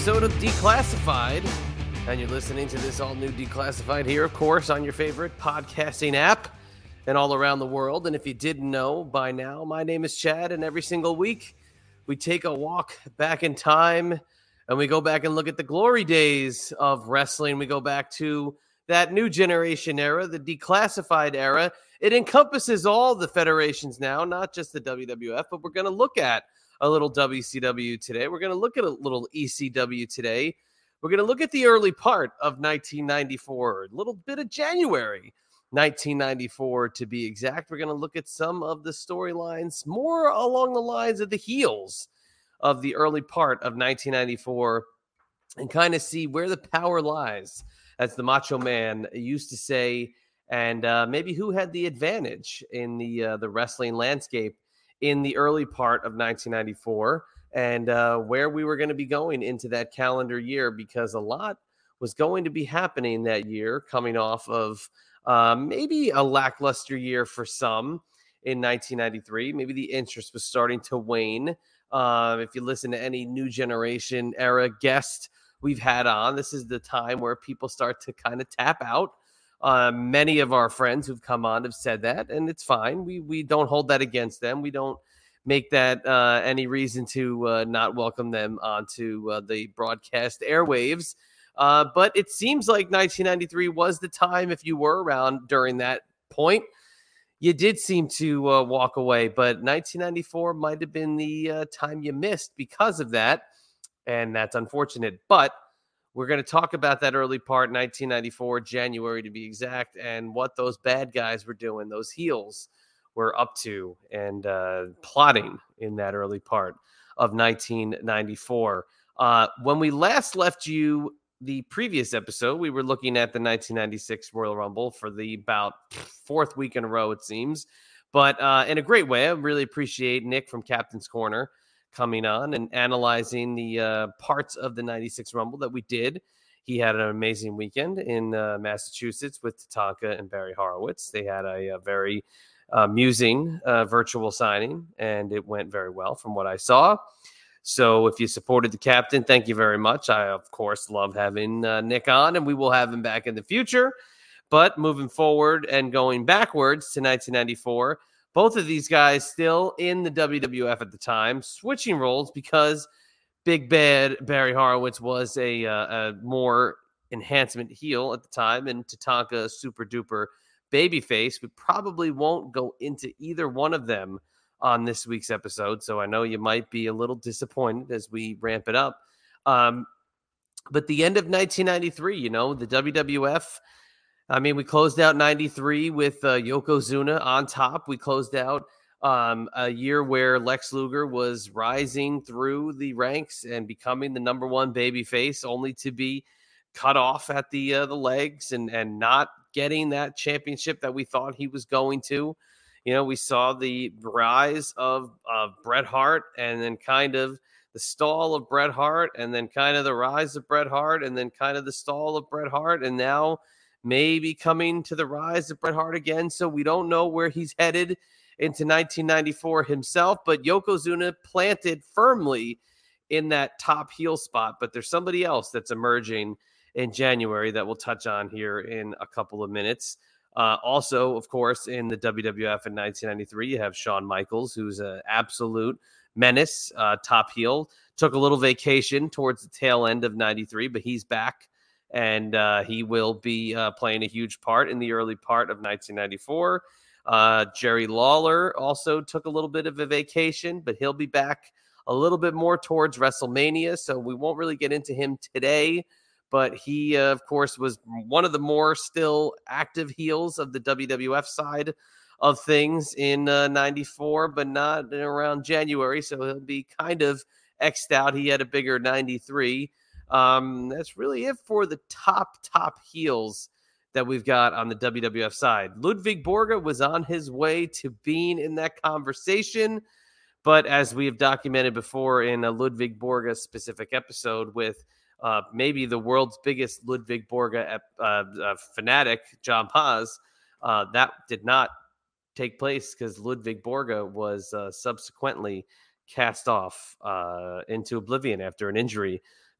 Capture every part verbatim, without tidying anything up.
episode of Declassified. And you're listening to this all-new Declassified here, of course, on your favorite podcasting app and all around the world. And if you didn't know by now, my name is Chad, and every single week we take a walk back in time and we go back and look at the glory days of wrestling. We go back to that new generation era, the Declassified era. It encompasses all the federations now, not just the W W F, but we're going to look at a little W C W today. We're going to look at a little E C W today. We're going to look at the early part of nineteen ninety-four, a little bit of January nineteen ninety-four to be exact. We're going to look at some of the storylines more along the lines of the heels of the early part of nineteen ninety-four and kind of see where the power lies, as the Macho Man used to say, and uh, maybe who had the advantage in the uh, the wrestling landscape in the early part of nineteen ninety-four, and uh, where we were going to be going into that calendar year, because a lot was going to be happening that year, coming off of uh, maybe a lackluster year for some in nineteen ninety-three. Maybe the interest was starting to wane. Uh, if you listen to any new generation era guest we've had on, this is the time where people start to kind of tap out. Uh, many of our friends who've come on have said that, and it's fine. We we don't hold that against them. We don't make that uh, any reason to uh, not welcome them onto uh, the broadcast airwaves. Uh, but it seems like nineteen ninety-three was the time. If you were around during that point, you did seem to uh, walk away. But nineteen ninety-four might have been the uh, time you missed because of that, and that's unfortunate. But we're going to talk about that early part, nineteen ninety-four, January to be exact, and what those bad guys were doing, those heels were up to and uh, plotting in that early part of nineteen ninety-four. Uh, when we last left you the previous episode, we were looking at the nineteen ninety-six Royal Rumble for the about fourth week in a row, it seems. But uh, in a great way, I really appreciate Nick from Captain's Corner coming on and analyzing the uh, parts of the ninety-six Rumble that we did. He had an amazing weekend in uh, Massachusetts with Tatanka and Barry Horowitz. They had a, a very uh, amusing uh, virtual signing, and it went very well from what I saw. So if you supported the captain, thank you very much. I, of course, love having uh, Nick on, and we will have him back in the future. But moving forward and going backwards to nineteen ninety-four, both of these guys still in the W W F at the time, switching roles because Big Bad Barry Horowitz was a, uh, a more enhancement heel at the time, and Tatanka super duper babyface. We probably won't go into either one of them on this week's episode, so I know you might be a little disappointed as we ramp it up. Um, but the end of nineteen ninety-three, you know, the W W F, I mean, we closed out ninety-three with uh, Yokozuna on top. We closed out um, a year where Lex Luger was rising through the ranks and becoming the number one babyface, only to be cut off at the uh, the legs and and not getting that championship that we thought he was going to. You know, we saw the rise of uh, Bret Hart, and then kind of the stall of Bret Hart, and then kind of the rise of Bret Hart, and then kind of the stall of Bret Hart, and now maybe coming to the rise of Bret Hart again. So we don't know where he's headed into nineteen ninety-four himself, but Yokozuna planted firmly in that top heel spot. But there's somebody else that's emerging in January that we'll touch on here in a couple of minutes. Uh, also, of course, in the W W F in nineteen ninety-three, you have Shawn Michaels, who's an absolute menace, uh, top heel. Took a little vacation towards the tail end of ninety-three, but he's back. And uh, he will be uh, playing a huge part in the early part of nineteen ninety-four. Uh, Jerry Lawler also took a little bit of a vacation, but he'll be back a little bit more towards WrestleMania. So we won't really get into him today. But he, uh, of course, was one of the more still active heels of the W W F side of things in uh, ninety-four, but not around January. So he'll be kind of X'd out. He had a bigger ninety-three. Um, that's really it for the top, top heels that we've got on the W W F side. Ludwig Borga was on his way to being in that conversation, but as we have documented before in a Ludwig Borga specific episode with uh, maybe the world's biggest Ludwig Borga uh, uh, fanatic, John Paz, uh, that did not take place because Ludwig Borga was uh, subsequently cast off uh, into oblivion after an injury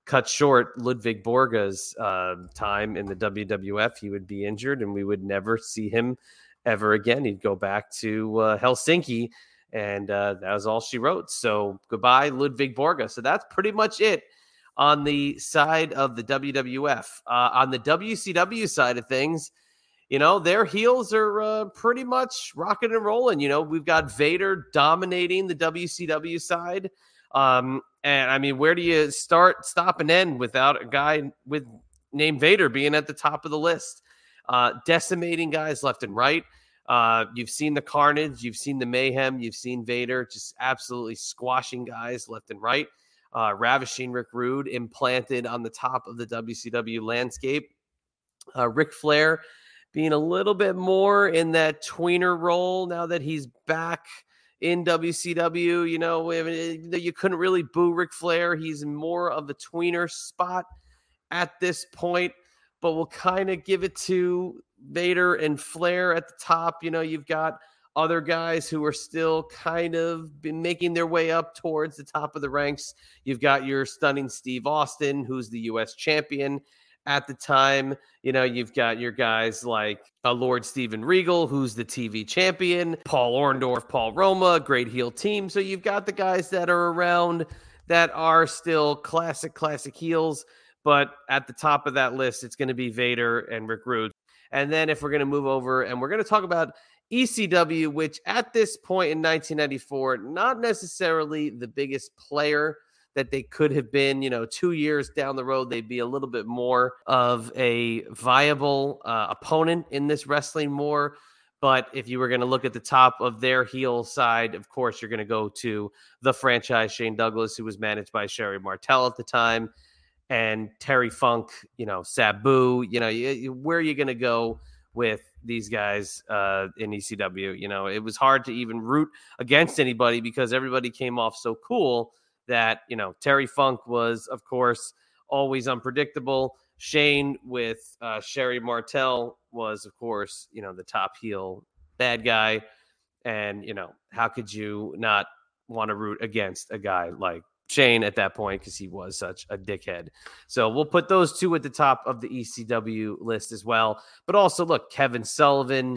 cut short Ludwig Borga's uh, time in the W W F. He would be injured, and we would never see him ever again. He'd go back to uh, Helsinki, and uh, that was all she wrote. So goodbye, Ludwig Borga. So that's pretty much it on the side of the W W F. Uh, on the W C W side of things, you know, their heels are uh, pretty much rocking and rolling. You know, we've got Vader dominating the W C W side. Um, and I mean, where do you start, stop, and end without a guy with named Vader being at the top of the list? Uh, decimating guys left and right. Uh, you've seen the carnage, you've seen the mayhem, you've seen Vader just absolutely squashing guys left and right. Uh, ravishing Rick Rude implanted on the top of the W C W landscape. Uh, Ric Flair being a little bit more in that tweener role now that he's back in W C W. You know, you couldn't really boo Ric Flair. He's more of the tweener spot at this point, but we'll kind of give it to Vader and Flair at the top. You know, you've got other guys who are still kind of been making their way up towards the top of the ranks. You've got your stunning Steve Austin, who's the U S champion at the time. You know, you've got your guys like uh, Lord Steven Regal, who's the T V champion, Paul Orndorff, Paul Roma, great heel team. So you've got the guys that are around that are still classic, classic heels. But at the top of that list, it's going to be Vader and Rick Rude. And then if we're going to move over and we're going to talk about E C W, which at this point in nineteen ninety-four, not necessarily the biggest player that they could have been. You know, two years down the road, they'd be a little bit more of a viable uh, opponent in this wrestling more. But if you were going to look at the top of their heel side, of course, you're going to go to the franchise Shane Douglas, who was managed by Sherry Martel at the time, and Terry Funk, you know, Sabu. You know, you, where are you going to go with these guys uh, in E C W? You know, it was hard to even root against anybody because everybody came off so cool that, you know, Terry Funk was, of course, always unpredictable. Shane with uh, Sherry Martel was, of course, you know, the top heel bad guy. And, you know, how could you not want to root against a guy like Shane at that point because he was such a dickhead? So we'll put those two at the top of the E C W list as well. But also, look, Kevin Sullivan,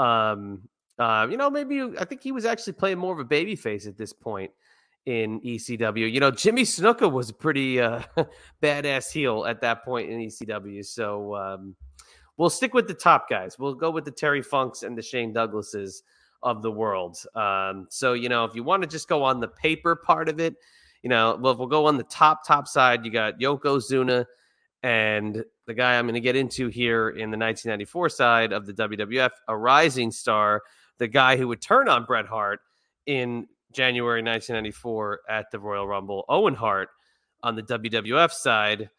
um, uh, you know, maybe I think he was actually playing more of a babyface at this point in E C W. You know, Jimmy Snuka was a pretty uh, badass heel at that point in E C W. So um, we'll stick with the top guys. We'll go with the Terry Funks and the Shane Douglases of the world. Um, so, you know, if you want to just go on the paper part of it, you know, well, if we'll go on the top, top side, you got Yokozuna and the guy I'm going to get into here in the nineteen ninety-four side of the W W F, a rising star, the guy who would turn on Bret Hart in January nineteen ninety-four at the Royal Rumble, Owen Hart. On the W W F side,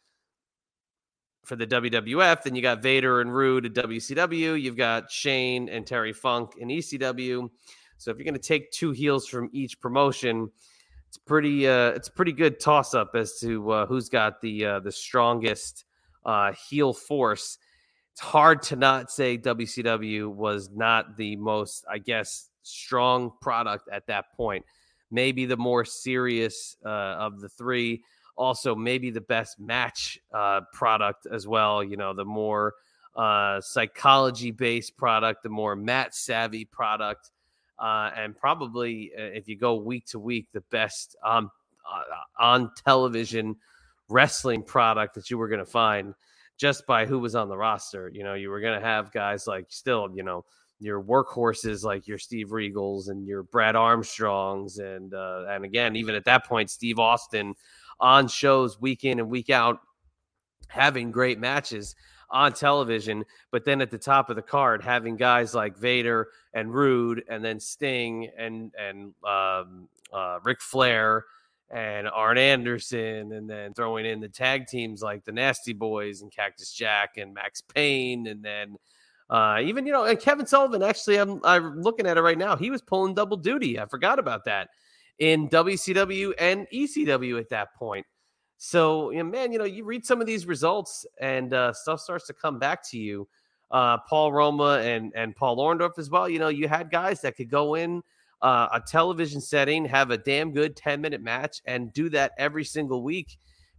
for the W W F, then you got Vader and Rude at W C W. You've got Shane and Terry Funk in E C W. So if you're going to take two heels from each promotion, it's pretty uh, it's a pretty good toss up as to uh, who's got the uh, the strongest uh, heel force. It's hard to not say W C W was not the most, I guess, strong product at that point. Maybe the more serious uh, of the three. Also, maybe the best match uh, product as well. You know, the more uh, psychology-based product, the more mat-savvy product. Uh, and probably, uh, if you go week to week, the best um, uh, on television wrestling product that you were going to find just by who was on the roster. You know, you were going to have guys like still, you know, your workhorses like your Steve Regals and your Brad Armstrongs. And, uh, and again, even at that point, Steve Austin on shows week in and week out, having great matches on television, but then at the top of the card, having guys like Vader and Rude, and then Sting and and um, uh, Ric Flair and Arn Anderson, and then throwing in the tag teams like the Nasty Boys and Cactus Jack and Max Payne, and then uh, even you know, and Kevin Sullivan. Actually, I'm I'm looking at it right now. He was pulling double duty. I forgot about that in W C W and E C W at that point. So, you know, man, you know, you read some of these results and uh, stuff starts to come back to you. Uh, Paul Roma and, and Paul Orndorff as well. You know, you had guys that could go in uh, a television setting, have a damn good ten minute match and do that every single week.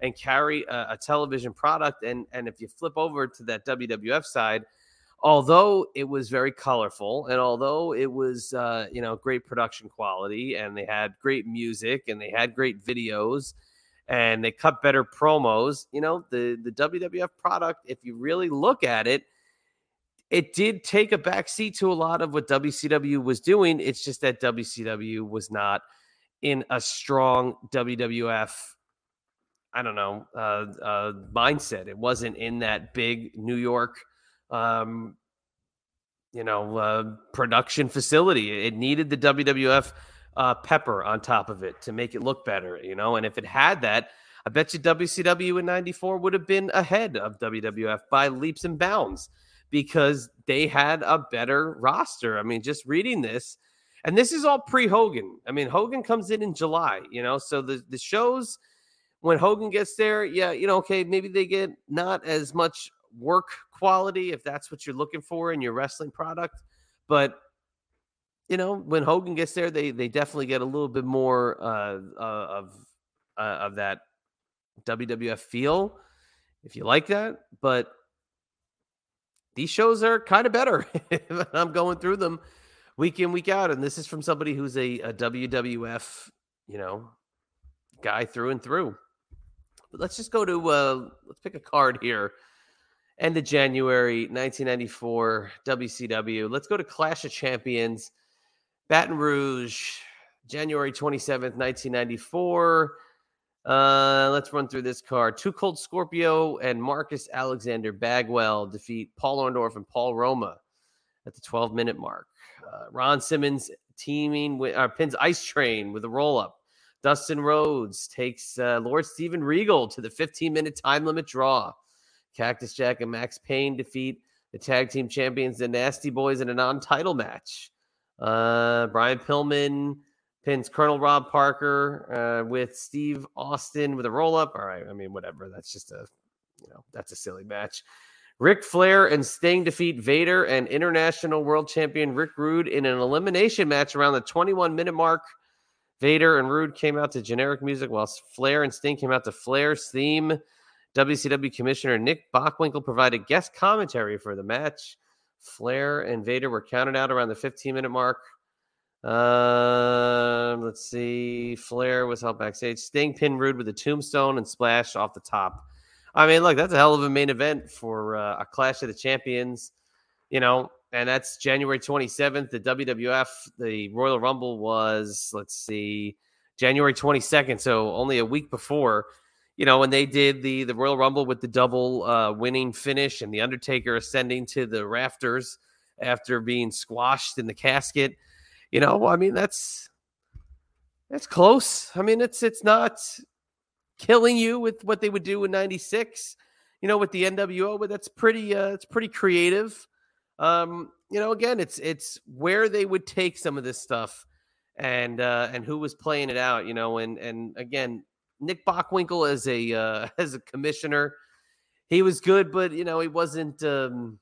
and carry a, a television product. And, and if you flip over to that W W F side, although it was very colorful and although it was, uh, you know, great production quality and they had great music and they had great videos and they cut better promos, you know, the, the W W F product, if you really look at it, it did take a backseat to a lot of what W C W was doing. It's just that W C W was not in a strong W W F, I don't know, uh, uh, mindset. It wasn't in that big New York, um, you know, uh, production facility. It needed the W W F uh, pepper on top of it to make it look better, you know. And if it had that, I bet you W C W in ninety-four would have been ahead of W W F by leaps and bounds because they had a better roster. I mean, just reading this, and this is all pre-Hogan. I mean, Hogan comes in in July, you know, so the, the shows when Hogan gets there, yeah, you know, okay, maybe they get not as much work quality if that's what you're looking for in your wrestling product. But, you know, when Hogan gets there, they they definitely get a little bit more uh, uh, of uh, of that W W F feel, if you like that. But these shows are kind of better. I'm going through them week in, week out. And this is from somebody who's a, a W W F, you know, guy through and through. But let's just go to, uh, let's pick a card here. End of January, nineteen ninety-four, W C W. Let's go to Clash of Champions, Baton Rouge, January twenty-seventh, nineteen ninety-four. Uh, let's run through this card. Too Cold Scorpio and Marcus Alexander Bagwell defeat Paul Orndorff and Paul Roma at the twelve-minute mark. Uh, Ron Simmons teaming with uh, pins Ice Train with a roll-up. Dustin Rhodes takes uh, Lord Steven Regal to the fifteen-minute time limit draw. Cactus Jack and Max Payne defeat the tag team champions, the Nasty Boys, in a non-title match. Uh, Brian Pillman pins Colonel Rob Parker uh, with Steve Austin with a roll-up. All right, I mean, whatever. That's just a, you know, that's a silly match. Ric Flair and Sting defeat Vader and International World Champion Rick Rude in an elimination match around the twenty-one-minute mark. Vader and Rude came out to generic music, while Flair and Sting came out to Flair's theme. W C W Commissioner Nick Bockwinkel provided guest commentary for the match. Flair and Vader were counted out around the fifteen-minute mark. Um, let's see. Flair was held backstage. Sting pinned Rude with a tombstone and splashed off the top. I mean, look, that's a hell of a main event for uh, a Clash of the Champions, you know, and that's January twenty-seventh. The W W F, the Royal Rumble was, let's see, January twenty-second. So only a week before, you know, when they did the, the Royal Rumble with the double uh, winning finish and the Undertaker ascending to the rafters after being squashed in the casket. You know, I mean, that's that's close. I mean, it's it's not killing you with what they would do in ninety-six, you know, with the N W O, but that's pretty uh, it's pretty creative. Um, you know, again, it's it's where they would take some of this stuff and uh, and who was playing it out, you know, and and again, Nick Bockwinkel as a uh, as a commissioner, he was good, but you know, he wasn't um,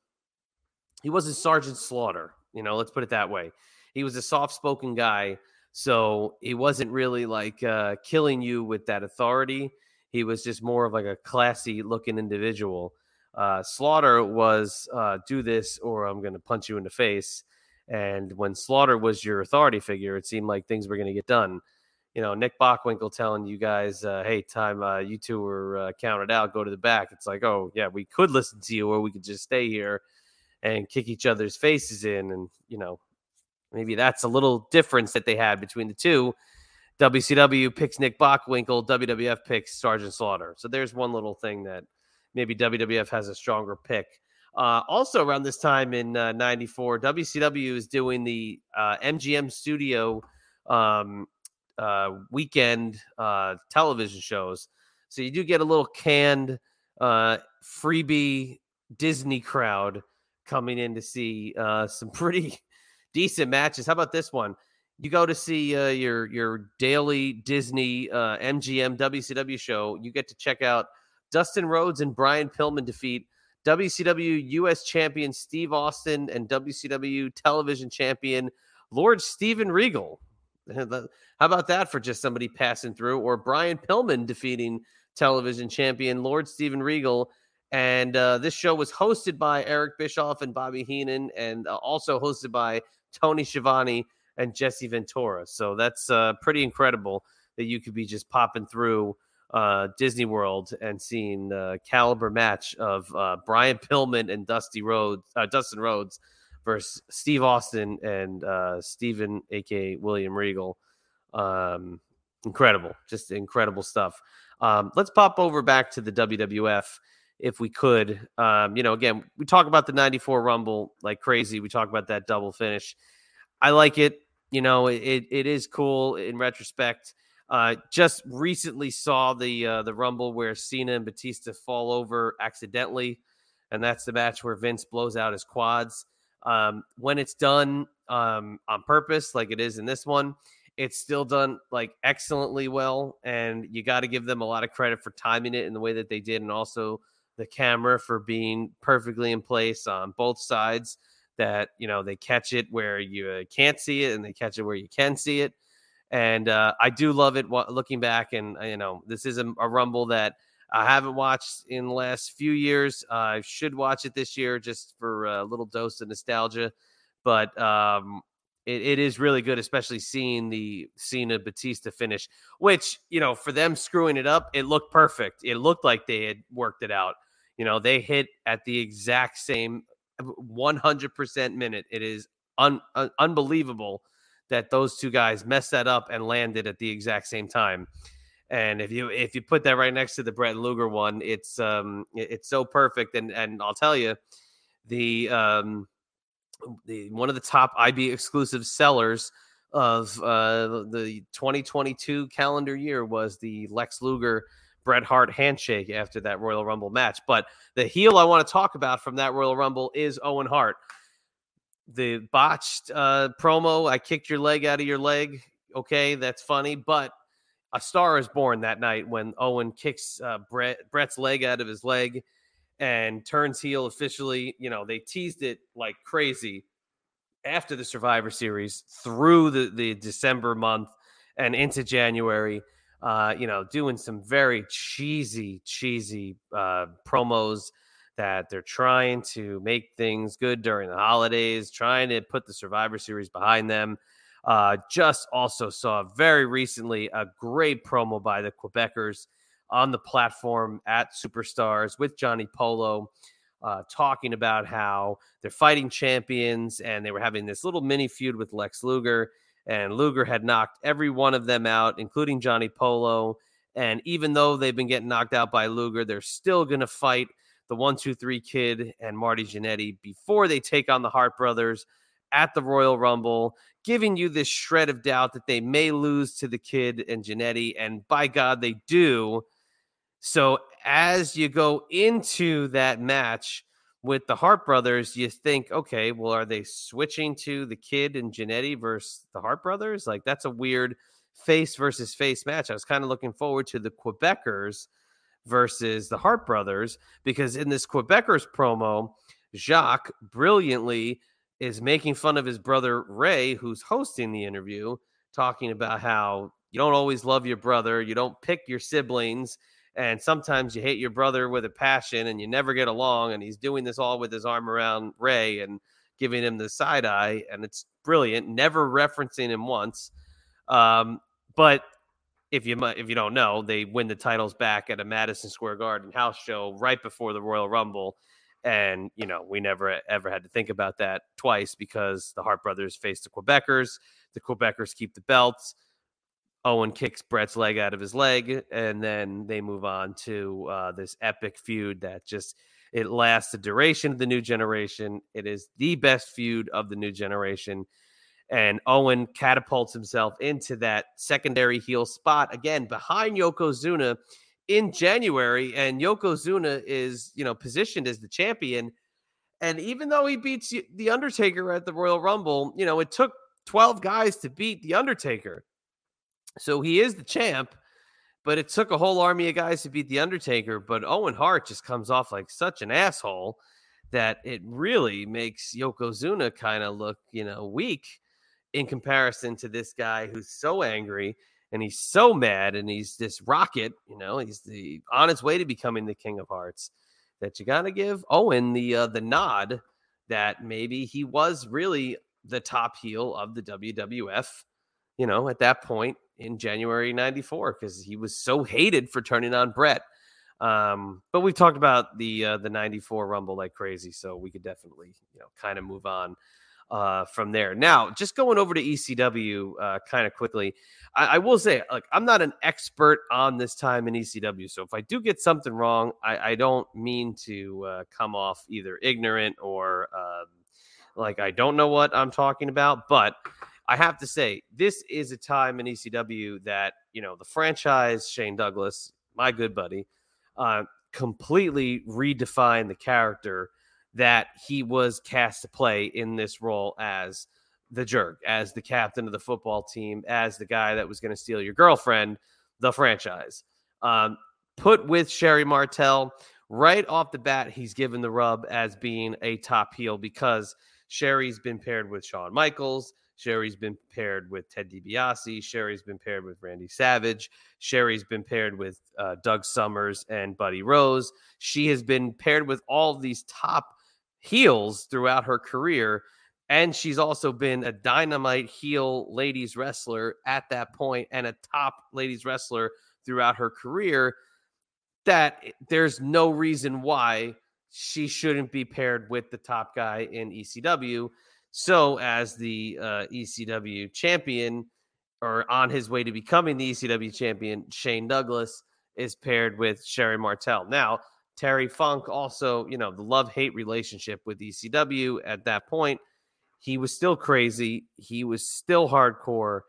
he wasn't Sergeant Slaughter, you know, let's put it that way. He was a soft-spoken guy, so he wasn't really like uh, killing you with that authority. He was just more of like a classy-looking individual. Uh, Slaughter was uh, do this or I'm going to punch you in the face. And when Slaughter was your authority figure, it seemed like things were going to get done. You know, Nick Bockwinkel telling you guys, uh, hey, time uh, you two were uh, counted out, go to the back. It's like, oh, yeah, we could listen to you or we could just stay here and kick each other's faces in. And, you know, maybe that's a little difference that they had between the two. W C W picks Nick Bockwinkel, W W F picks Sergeant Slaughter. So there's one little thing that maybe W W F has a stronger pick. Uh, also around this time in uh, ninety-four, W C W is doing the uh, M G M Studio um, uh, weekend uh, television shows. So you do get a little canned uh, freebie Disney crowd coming in to see uh, some pretty decent matches. How about this one? You go to see uh, your your daily Disney uh, M G M W C W show. You get to check out Dustin Rhodes and Brian Pillman defeat W C W U S champion Steve Austin and W C W television champion Lord Steven Regal. How about that for just somebody passing through? Or Brian Pillman defeating television champion, Lord Steven Regal. And uh, this show was hosted by Eric Bischoff and Bobby Heenan, and uh, also hosted by Tony Schiavone and Jesse Ventura. So that's uh, pretty incredible that you could be just popping through uh, Disney World and seeing the caliber match of uh, Brian Pillman and Dusty Rhodes, uh, Dustin Rhodes versus Steve Austin and uh, Steven, aka William Regal. Um, incredible, just incredible stuff. Um, let's pop over back to the W W F. If we could, um, you know, again, we talk about the ninety-four Rumble like crazy. We talk about that double finish. I like it. You know, it it is cool in retrospect. Uh, just recently saw the uh, the Rumble where Cena and Batista fall over accidentally, and that's the match where Vince blows out his quads. Um, when it's done um, on purpose, like it is in this one, it's still done like excellently well, and you got to give them a lot of credit for timing it in the way that they did, and also the camera for being perfectly in place on both sides, that, you know, they catch it where you can't see it and they catch it where you can see it. And uh, I do love it looking back. And, you know, this is a, a Rumble that I haven't watched in the last few years. Uh, I should watch it this year just for a little dose of nostalgia. But um, it, it is really good, especially seeing the Cena Batista finish, which, you know, for them screwing it up, it looked perfect. It looked like they had worked it out. You know, they hit at the exact same one hundred percent minute. It is un- un- unbelievable that those two guys messed that up and landed at the exact same time. And if you if you put that right next to the Brett Luger one, it's um it's so perfect. And and I'll tell you, the um the one of the top I B exclusive sellers of uh, the twenty twenty-two calendar year was the Lex Luger Bret Hart handshake after that Royal Rumble match. But the heel I want to talk about from that Royal Rumble is Owen Hart. The botched uh, promo, I kicked your leg out of your leg. Okay, that's funny. But a star is born that night when Owen kicks uh, Bret, Bret's leg out of his leg and turns heel officially. You know, they teased it like crazy after the Survivor Series through the, the December month and into January. Uh, you know, doing some very cheesy, cheesy uh, promos that they're trying to make things good during the holidays, trying to put the Survivor Series behind them. Uh, just also saw very recently a great promo by the Quebecers on the platform at Superstars with Johnny Polo, uh, talking about how they're fighting champions and they were having this little mini feud with Lex Luger. And Luger had knocked every one of them out, including Johnny Polo. And even though they've been getting knocked out by Luger, they're still going to fight the one two three Kid and Marty Jannetty before they take on the Hart brothers at the Royal Rumble, giving you this shred of doubt that they may lose to the Kid and Jannetty. And by God, they do. So as you go into that match with the Hart brothers, you think, okay, well, are they switching to the Kid and Jannetty versus the Hart brothers? Like, that's a weird face versus face match. I was kind of looking forward to the Quebecers versus the Hart brothers, because in this Quebecers promo, Jacques brilliantly is making fun of his brother Ray, who's hosting the interview, talking about how you don't always love your brother, you don't pick your siblings, and sometimes you hate your brother with a passion and you never get along. And he's doing this all with his arm around Ray and giving him the side eye. And it's brilliant, never referencing him once. Um, but if you if you don't know, they win the titles back at a Madison Square Garden house show right before the Royal Rumble. And, you know, we never ever had to think about that twice, because the Hart brothers face the Quebecers. The Quebecers keep the belts. Owen kicks Bret's leg out of his leg, and then they move on to uh, this epic feud that just, it lasts the duration of the New Generation. It is the best feud of the New Generation, and Owen catapults himself into that secondary heel spot again behind Yokozuna in January, and Yokozuna is, you know, positioned as the champion. And even though he beats the Undertaker at the Royal Rumble, you know, it took twelve guys to beat the Undertaker. So he is the champ, but it took a whole army of guys to beat the Undertaker. But Owen Hart just comes off like such an asshole that it really makes Yokozuna kind of look, you know, weak in comparison to this guy who's so angry and he's so mad, and he's this rocket, you know, he's the on his way to becoming the King of Hearts, that you got to give Owen the uh, the nod that maybe he was really the top heel of the W W F, you know, at that point in January ninety-four, because he was so hated for turning on Bret. Um, but we've talked about the uh, the ninety-four Rumble like crazy, so we could definitely, you know, kind of move on uh, from there. Now, just going over to E C W uh, kind of quickly, I, I will say, like, I'm not an expert on this time in E C W, so if I do get something wrong, I, I don't mean to uh, come off either ignorant or um, like I don't know what I'm talking about, but I have to say, this is a time in E C W that, you know, the franchise, Shane Douglas, my good buddy, uh, completely redefined the character that he was cast to play in this role as the jerk, as the captain of the football team, as the guy that was going to steal your girlfriend, the franchise. Um, put with Sherry Martel, right off the bat, he's given the rub as being a top heel because Sherry's been paired with Shawn Michaels. Sherry's been paired with Ted DiBiase. Sherry's been paired with Randy Savage. Sherry's been paired with uh, Doug Summers and Buddy Rose. She has been paired with all of these top heels throughout her career. And she's also been a dynamite heel ladies wrestler at that point and a top ladies wrestler throughout her career, that there's no reason why she shouldn't be paired with the top guy in E C W. So as the uh, E C W champion, or on his way to becoming the E C W champion, Shane Douglas is paired with Sherry Martel. Now, Terry Funk also, you know, the love-hate relationship with E C W at that point, he was still crazy. He was still hardcore.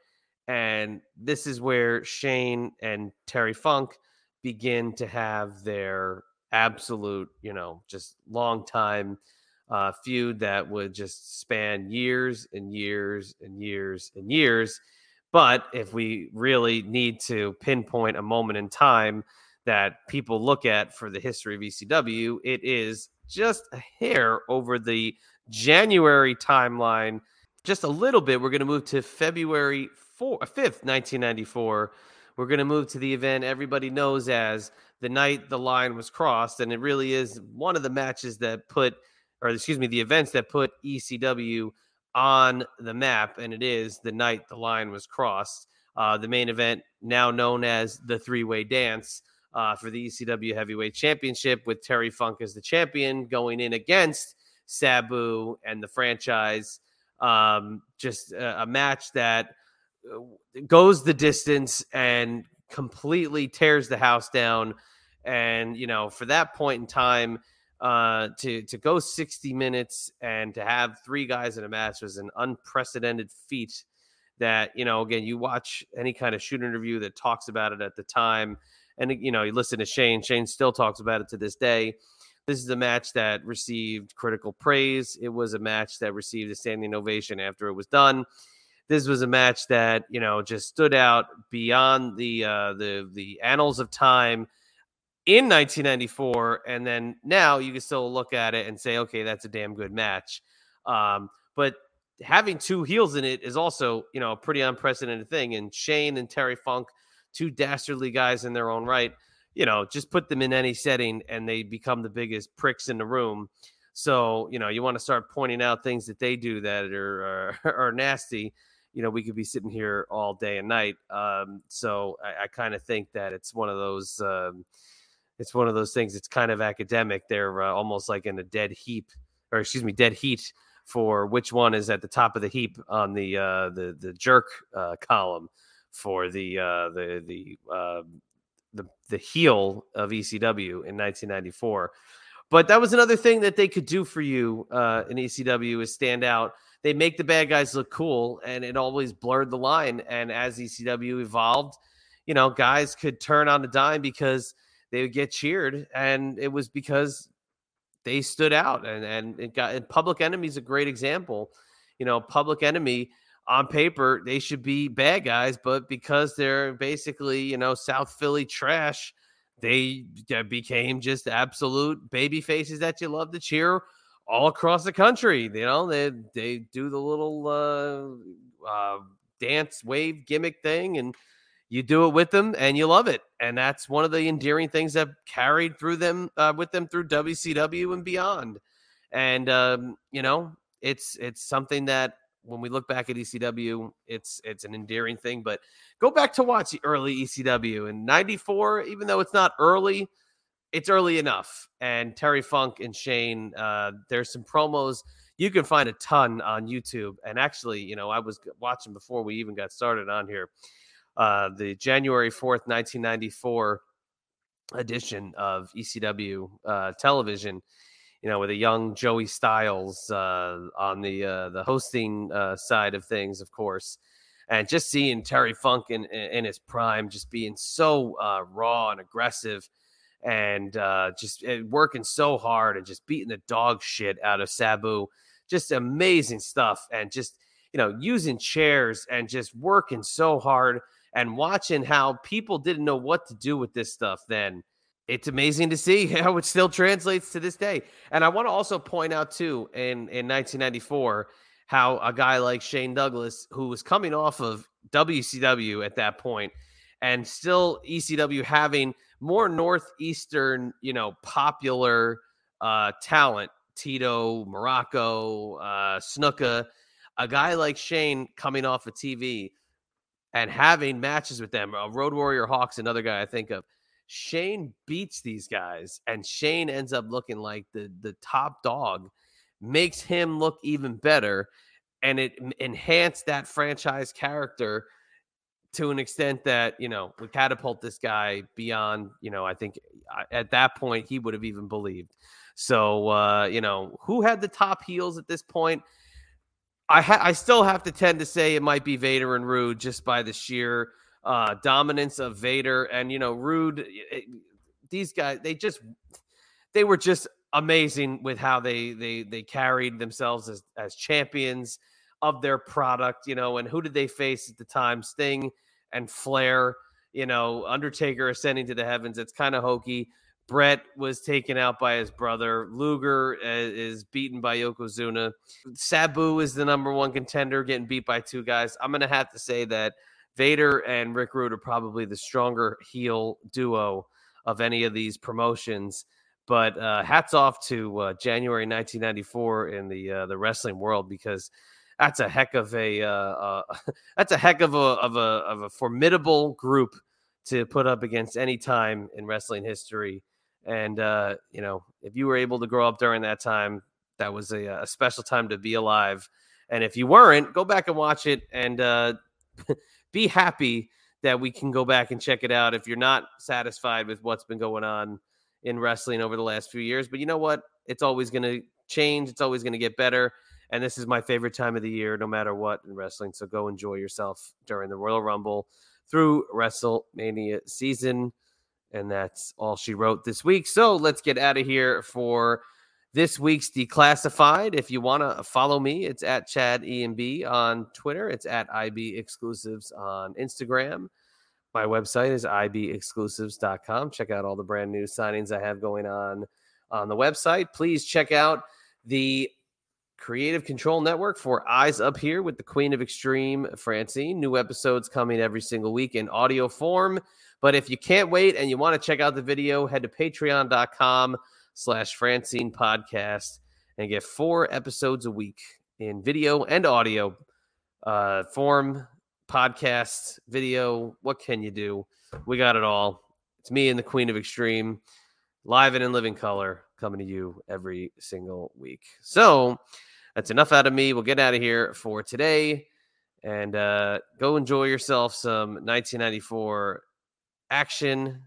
And this is where Shane and Terry Funk begin to have their absolute, you know, just long time uh, feud that would just span years and years and years and years. But if we really need to pinpoint a moment in time that people look at for the history of E C W, it is just a hair over the January timeline, just a little bit. We're going to move to February fifth, nineteen ninety-four. We're going to move to the event everybody knows as the night the line was crossed. And it really is one of the matches that put, or excuse me, the events that put E C W on the map. And it is the night the line was crossed. Uh, the main event, now known as the three-way dance uh, for the E C W Heavyweight Championship, with Terry Funk as the champion going in against Sabu and the franchise. Um, just a, a match that goes the distance and completely tears the house down. And, you know, for that point in time, uh, to, to go sixty minutes and to have three guys in a match was an unprecedented feat that, you know, again, you watch any kind of shoot interview that talks about it at the time. And, you know, you listen to Shane, Shane still talks about it to this day. This is a match that received critical praise. It was a match that received a standing ovation after it was done. This was a match that, you know, just stood out beyond the uh, the the annals of time in nineteen ninety-four. And then now you can still look at it and say, okay, that's a damn good match. Um, but having two heels in it is also, you know, a pretty unprecedented thing. And Shane and Terry Funk, two dastardly guys in their own right, you know, just put them in any setting and they become the biggest pricks in the room. So, you know, you want to start pointing out things that they do that are, are, are nasty. You know, we could be sitting here all day and night. Um, so I, I kind of think that it's one of those, um, it's one of those things. It's kind of academic. They're uh, almost like in a dead heap, or excuse me, dead heat for which one is at the top of the heap on the uh, the the jerk uh, column for the uh, the the uh, the the heel of E C W in nineteen ninety-four. But that was another thing that they could do for you uh, in E C W is stand out. They make the bad guys look cool, and it always blurred the line. And as E C W evolved, you know, guys could turn on a dime because they would get cheered, and it was because they stood out. And and it got and Public Enemy is a great example. You know, Public Enemy on paper they should be bad guys, but because they're basically, you know, South Philly trash, they became just absolute baby faces that you love to cheer all across the country. You know, they they do the little uh, uh, dance wave gimmick thing, and you do it with them and you love it. And that's one of the endearing things that carried through them uh, with them through W C W and beyond. And, um, you know, it's, it's something that when we look back at E C W, it's, it's an endearing thing, but go back to watch the early E C W in ninety-four, even though it's not early, it's early enough. And Terry Funk and Shane, uh, there's some promos. You can find a ton on YouTube. And actually, you know, I was watching before we even got started on here, uh, the January fourth, nineteen ninety-four edition of E C W uh, television, you know, with a young Joey Styles uh, on the uh, the hosting uh, side of things, of course. And just seeing Terry Funk in, in his prime, just being so uh, raw and aggressive and uh, just working so hard and just beating the dog shit out of Sabu. Just amazing stuff. And just, you know, using chairs and just working so hard and watching how people didn't know what to do with this stuff then. It's amazing to see how it still translates to this day. And I want to also point out, too, in, in nineteen ninety-four, how a guy like Shane Douglas, who was coming off of W C W at that point, and still E C W having more Northeastern, you know, popular uh, talent, Tito, Morocco, uh, Snuka, a guy like Shane coming off of T V and having matches with them, uh, Road Warrior Hawk's another guy I think of. Shane beats these guys, and Shane ends up looking like the, the top dog, makes him look even better, and it enhanced that franchise character to an extent that, you know, we catapult this guy beyond, you know, I think at that point he would have even believed. So, uh, you know, who had the top heels at this point? I ha- I still have to tend to say it might be Vader and Rude just by the sheer uh, dominance of Vader. And, you know, Rude, it, these guys, they just, they were just amazing with how they, they, they carried themselves as, as champions of their product, you know. And who did they face at the time? Sting and Flair, you know, Undertaker ascending to the heavens. It's kind of hokey. Brett was taken out by his brother. Luger uh, is beaten by Yokozuna. Sabu is the number one contender, getting beat by two guys. I'm going to have to say that Vader and Rick Rude are probably the stronger heel duo of any of these promotions. But uh, hats off to uh, January nineteen ninety-four in the uh, the wrestling world, because that's a heck of a uh, uh, that's a heck of a of a of a formidable group to put up against any time in wrestling history. And uh, you know, if you were able to grow up during that time, that was a, a special time to be alive. And if you weren't, go back and watch it, and uh, be happy that we can go back and check it out if you're not satisfied with what's been going on in wrestling over the last few years. But you know what? It's always going to change. It's always going to get better. And this is my favorite time of the year, no matter what, in wrestling. So go enjoy yourself during the Royal Rumble through WrestleMania season. And that's all she wrote this week. So let's get out of here for this week's Declassified. If you want to follow me, it's at Chad E M B on Twitter. It's at I B Exclusives on Instagram. My website is I B exclusives dot com. Check out all the brand new signings I have going on on the website. Please check out the Creative Control Network for Eyes Up Here with the Queen of Extreme, Francine. New episodes coming every single week in audio form. But if you can't wait and you want to check out the video, head to patreon dot com slash Francine podcast and get four episodes a week in video and audio uh, form, podcast, video. What can you do? We got it all. It's me and the Queen of Extreme, live and in living color, coming to you every single week. So that's enough out of me. We'll get out of here for today, and uh, go enjoy yourself some nineteen ninety-four action.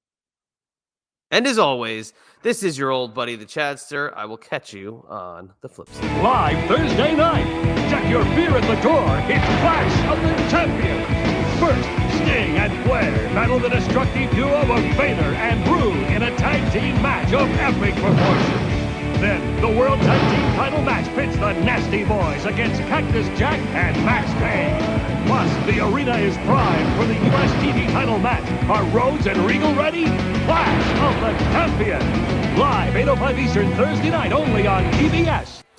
And as always, this is your old buddy, the Chadster. I will catch you on the flip side. Live Thursday night. Check your beer at the door. It's Clash of the Champions. First, Sting and Flair battle the destructive duo of Vader and Rude in a tag team match of epic proportions. Then, the World Tag Team title match pits the Nasty Boys against Cactus Jack and Max Payne. Plus, the arena is primed for the U S T V title match. Are Rhodes and Regal ready? Clash of the Champions. Live eight oh five Eastern Thursday night only on T B S.